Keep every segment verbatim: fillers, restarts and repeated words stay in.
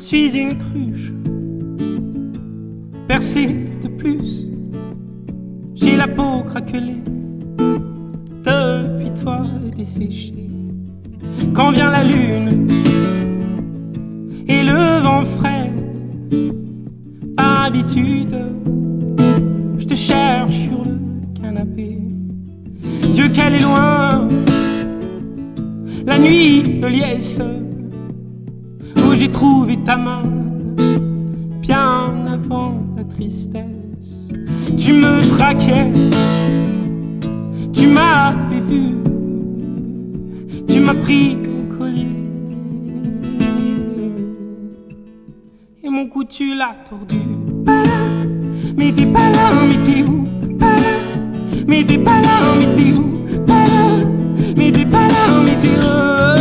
suis une cruche percée de plus. J'ai la peau craquelée depuis toi desséchée. Quand vient la lune et le vent frais, par habitude, je te cherche sur le canapé. Dieu qu'elle est loin, la nuit de liesse, où j'ai trouvé ta main, bien avant la tristesse. Tu me traquais, tu m'avais vu, tu m'as pris mon collier, et mon cou tu l'as tordu. Pas là, mais t'es pas là, mais t'es où? Pas là, mais t'es pas là, mais t'es où? Pas là, mais t'es pas là, mais t'es où?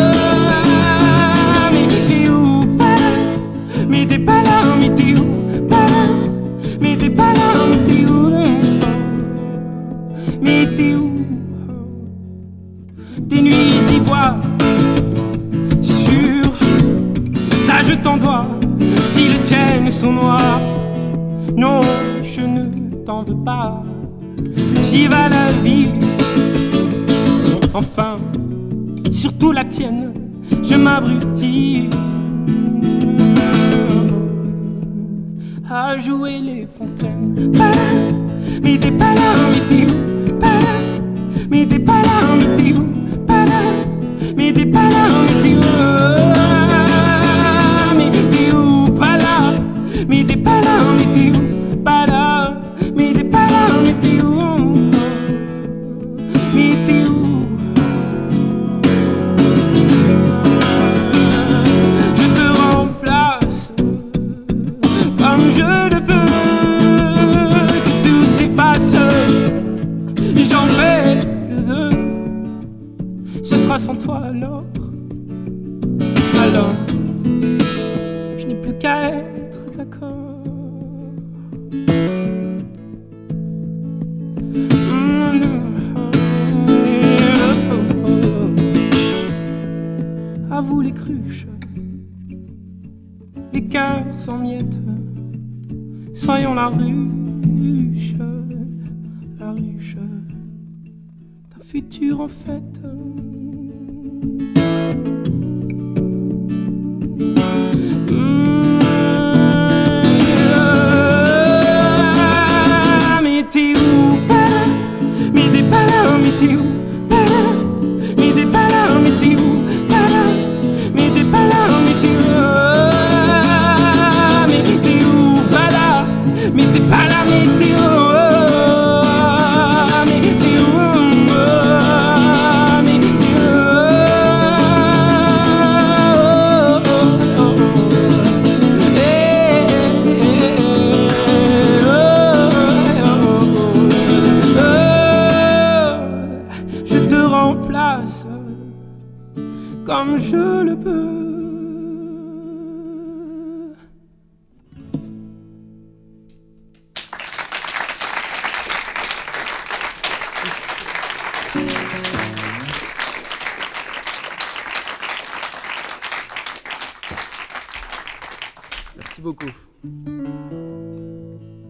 Mais t'es où? Pas là, mais t'es pas là, mais t'es où? Pas là, mais t'es pas là, mais t'es où? Mais t'es où? Des nuits d'ivoire sur ça je t'en dois. Si les tiennes sont noires, non, je ne t'en veux pas. Si va la vie, enfin, surtout la tienne, je m'abrutis à jouer les fontaines. Pas là, mais t'es pas là, mais t'es où? Pas là, mais t'es pas là, mais t'es où? Pas là, mais t'es pas là, mais t'es où? Mais t'es où? Pas là, mais t'es pas là, mais t'es où? Pas là, mais t'es pas là, mais t'es où? Mais t'es où? Je te remplace comme je le peux, que tout s'efface, j'en fais le vœu. Ce sera sans toi alors, alors je n'ai plus qu'à être d'accord. À vous les cruches, les cœurs en miettes, soyons la ruche, la ruche d'un futur en fête. Mais t'es où? Pas là, mais t'es pas là, mais t'es où? Pas là, mais t'es pas là, mais t'es où? Pas là, mais t'es pas là, mais t'es où? Mais t'es où? Pas là, mais t'es pas là, mais t'es où? Mais t'es où? Mais t'es où? Je te remplace comme je le peux. Merci beaucoup.